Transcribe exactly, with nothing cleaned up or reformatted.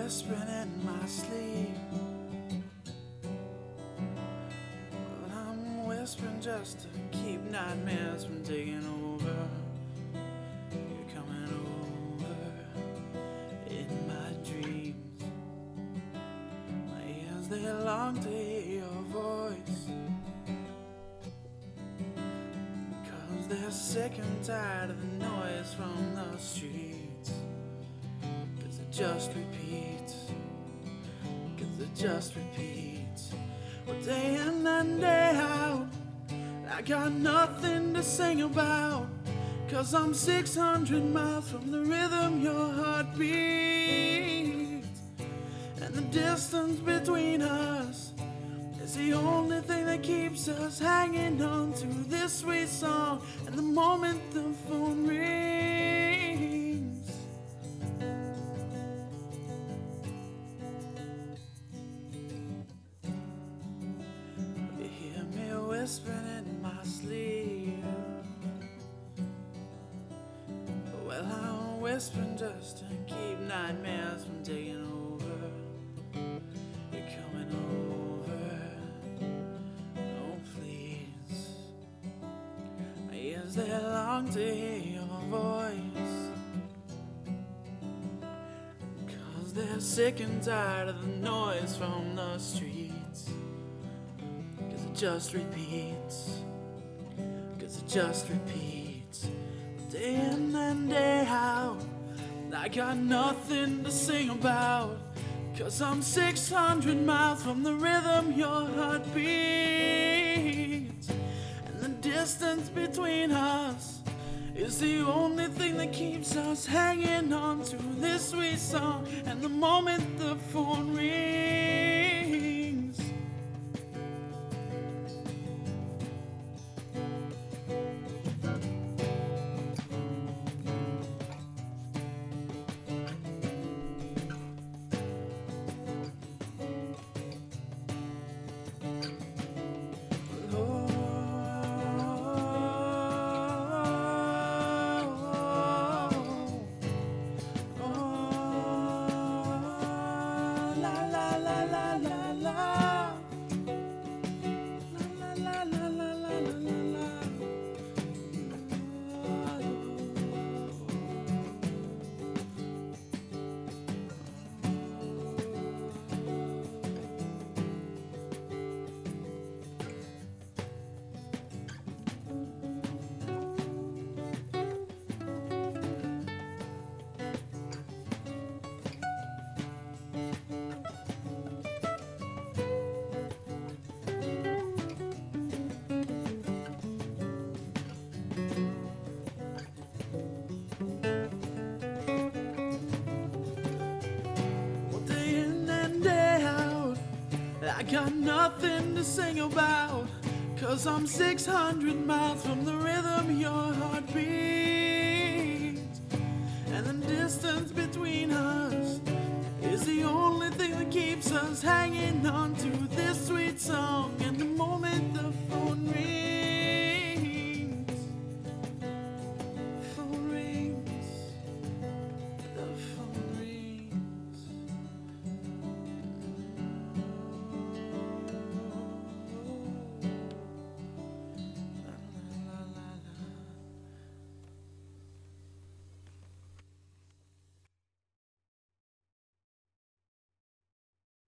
whispering in my sleep, but I'm whispering just to keep nightmares from taking over. You're coming over in my dreams. My ears, they long to hear your voice, 'cause they're sick and tired of the noise from the streets. 'Cause it just repeats, 'cause it just repeats. Well, day in and day out, I got nothing to sing about, 'cause I'm six hundred miles from the rhythm your heart beats. And the distance between us is the only thing that keeps us hanging on to this sweet song. And the moment the phone rings, you hear me whispering in my sleep. Well, I'm whispering just to keep nightmares from taking over. You're coming over, oh please. My ears, they long to hear your voice, 'cause they're sick and tired of the noise from the streets. 'Cause it just repeats, 'cause it just repeats. Day in and day out, I got nothing to sing about, 'cause I'm six hundred miles from the rhythm your heart beats. And the distance between us is the only thing that keeps us hanging on to this sweet song. And the moment the phone rings, I got nothing to sing about, 'cause I'm six hundred miles from the rhythm your heart beats. And the distance between us is the only thing that keeps us hanging on to this sweet song. And the moment the phone